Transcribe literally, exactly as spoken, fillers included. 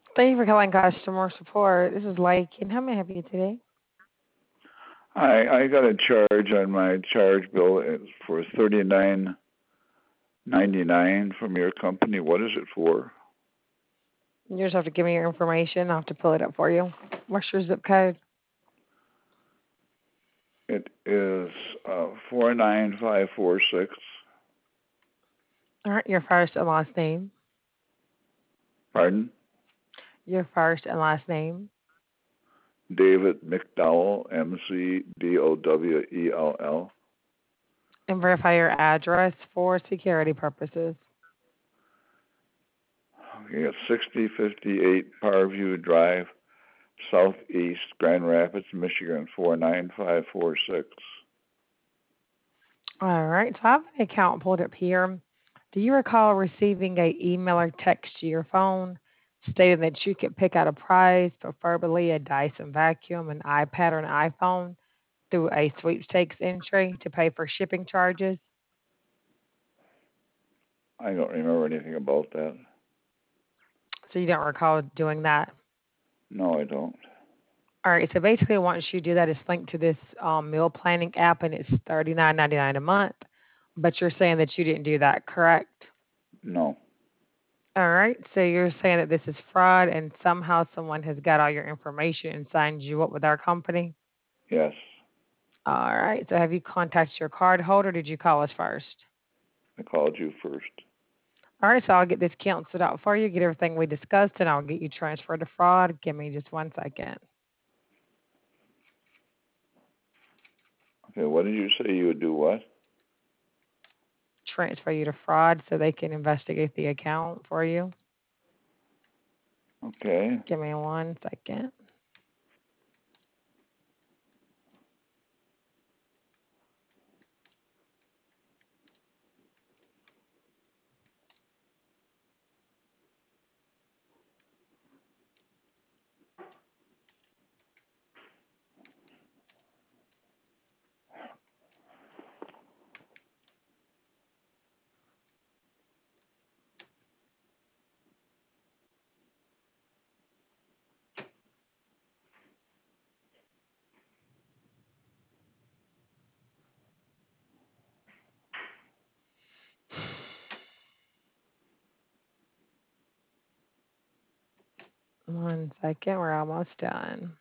Thank you for calling customer support. This is Lake, and how may I help you today? I I got a charge on my charge bill It's for thirty nine ninety nine from your company. What is it for? You just have to give me your information. I'll have to pull it up for you. What's your zip code? It is uh, four nine five four six. All right, your first and last name. Pardon? Your first and last name. David McDowell, M C D O W E L L. And verify your address for security purposes. Okay, it's sixty fifty-eight Parview Drive, Southeast Grand Rapids, Michigan, four nine five four six. All right, so I have an account pulled up here. Do you recall receiving a email or text to your phone stating that you could pick out a prize, preferably a Dyson vacuum, an iPad, or an iPhone, through a sweepstakes entry to pay for shipping charges? I don't remember anything about that. So you don't recall doing that? No, I don't. All right. So basically, once you do that, it's linked to this um, meal planning app, and it's thirty nine ninety nine a month. But you're saying that you didn't do that, correct? No. All right. So you're saying that this is fraud, and somehow someone has got all your information and signed you up with our company. Yes. All right. So have you contacted your card holder? Or did you call us first? I called you first. All right. So I'll get this canceled out for you, get everything we discussed, and I'll get you transferred to fraud. Give me just one second. Okay, what did you say you would do what? Transfer you to fraud so they can investigate the account for you. Okay. Give me one second. One second. We're almost done.